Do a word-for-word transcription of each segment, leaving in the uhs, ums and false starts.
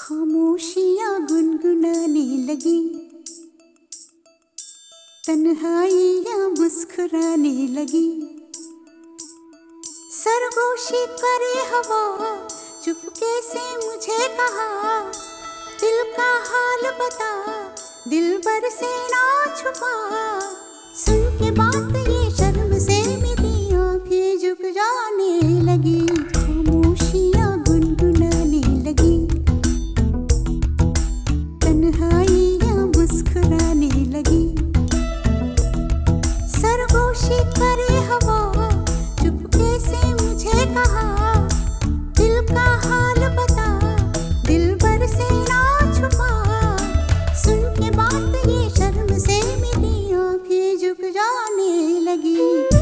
खामोशियाँ गुनगुनाने लगी, तन्हाइयाँ मुस्कुराने लगी। सरगोशी करे हवा, चुपके से मुझे कहा, दिल का हाल बता, दिल भर से ना छुपा। सुन के बात ये शर्म से मेरी आंखें झुक जाने लगी, खामोशियाँ गुनगुनाने लगी, तन्हाइयाँ मुस्कुराने लगी। सरगोशी करे हवा, चुपके से मुझे कहा, दिल का हाल बता, दिल भर से ना छुपा। सुन के बात ये शर्म से मेरी आंखें झुक जाने लगी।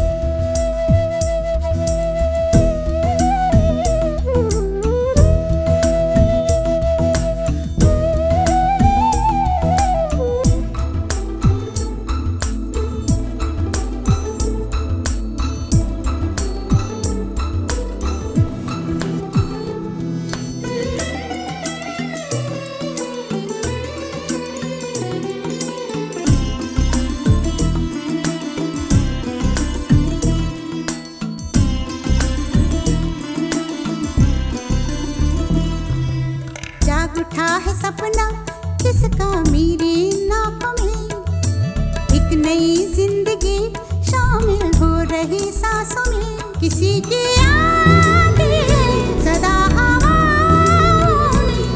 उठा है सपना किसका मेरे नाकों में, एक नई जिंदगी शामिल हो रही सांसों में। किसी की आगे सदा हवाओं में,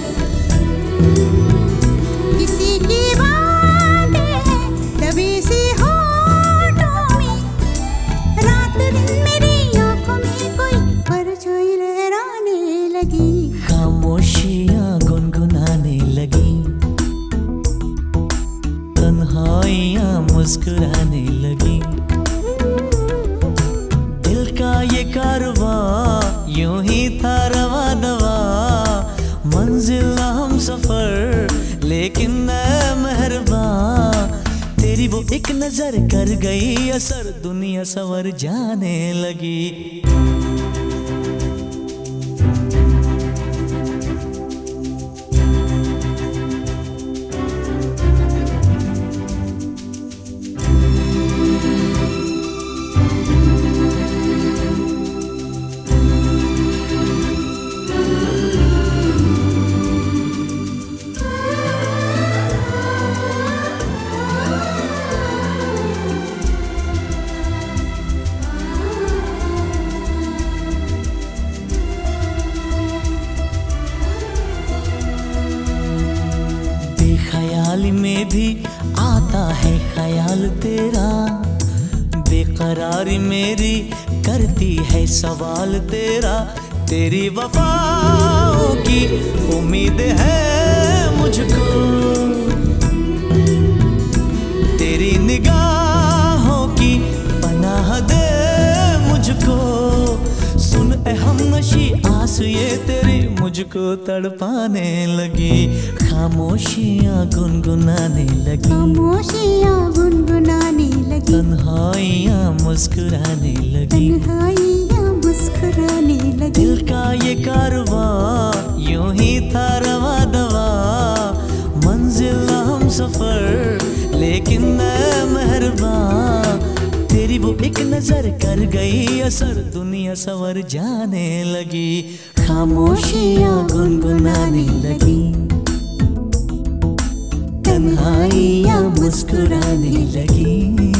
किसी की बातें दबी सी होठों में। रात दिन मेरी आंखों में कोई परछाई लहराने लगी, खामोशियाँ गुनगुनाने लगी, तन्हाइयाँ मुस्कुराने लगी। दिल का ये कारवां यूं ही था रवा दवा, मंजिल हम सफर लेकिन ऐ मेहरबान, तेरी वो एक नजर कर गई असर, दुनिया संवर जाने लगी। ख्याल में भी आता है ख्याल तेरा, बेकरारी मेरी करती है सवाल तेरा। तेरी वफाओं की उम्मीद है मुझको, तेरी निगाहों की पनाह दे मुझको। सुन ए हमनशी आस ये तेरी मुझको तड़पाने लगी, खामोशियाँ गुनगुनाने लगी, खामोशियाँ गुनगुनाने लगी, तन्हाइयाँ मुस्कुराने लगी, तन्हाइयाँ मुस्कुराने लगी। दिल का ये कारवां यूं ही था रवा दवा, मंजिल हम सफर लेकिन ऐ मेहरबान, तेरी वो एक नजर कर गई असर, दुनिया संवर जाने लगी। खामोशियाँ गुनगुनाने लगी, तन्हाइयाँ मुस्कुराने लगी।